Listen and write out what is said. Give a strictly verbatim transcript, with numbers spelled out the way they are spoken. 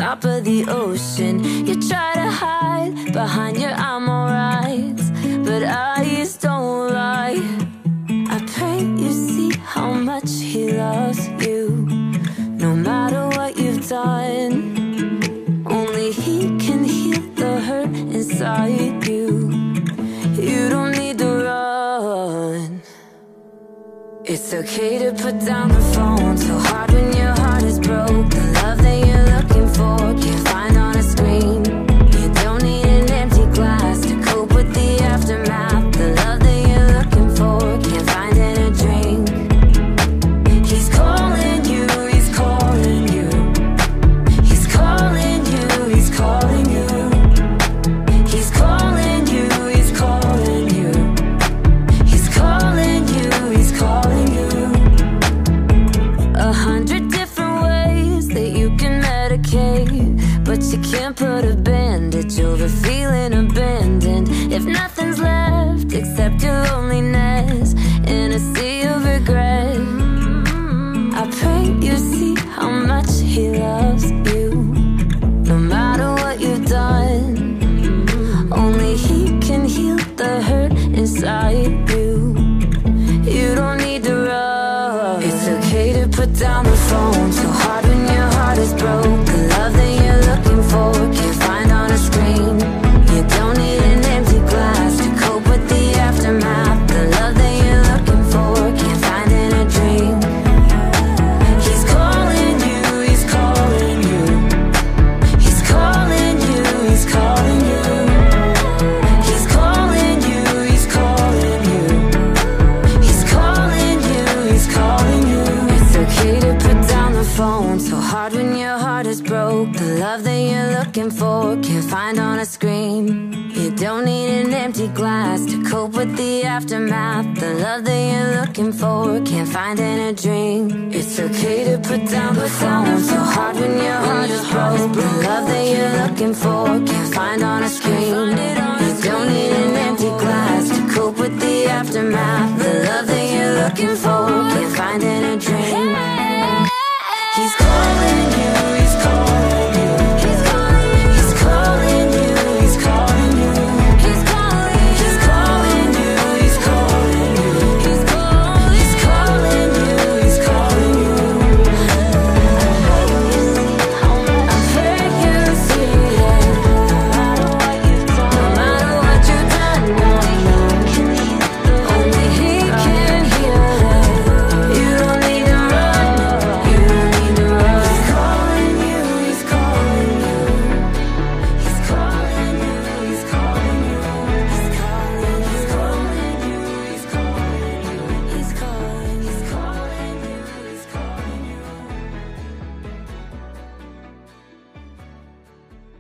top of the ocean. You try to hide behind your I'm alright, but eyes don't lie. I pray you see how much he loves you, no matter what you've done. Only he can heal the hurt inside you. You don't need to run. It's okay to put down the phone. So hard when your heart is broke. The love that you're looking for can't find on a screen. You don't need an empty glass to cope with the aftermath. The love that you're looking for can't find in a drink. He's calling you, he's calling you. He's calling you, he's calling you. He's calling you, he's calling you. He's calling you, he's calling you. A hundred different ways that you can medicate, but you can't put a bandage over feeling abandoned. If nothing's left except your loneliness and a sea of regret, I pray you see how much he loves you, no matter what you've done. Only he can heal the hurt inside you. You don't need to run. It's okay to put down the phone. So hard when your heart is broke. The love that you're looking for can't find on a screen. You don't need an empty glass to cope with the aftermath. The love that you're looking for can't find in a dream. He's calling you, he's calling you. He's calling you, he's calling you. He's calling you, he's calling you. He's calling you, he's calling you. It's okay to put down the phone. So hard when your heart is broke. The love that you're looking for can't find on a screen. You don't need an empty glass to cope with the aftermath. The love that you're looking for can't find in a dream. It's okay to put down the phone. So hard when your heart is broke. The love that you're looking for can't find on a screen. You don't need an empty glass to cope with the aftermath. The love that you're looking for can't find in a dream.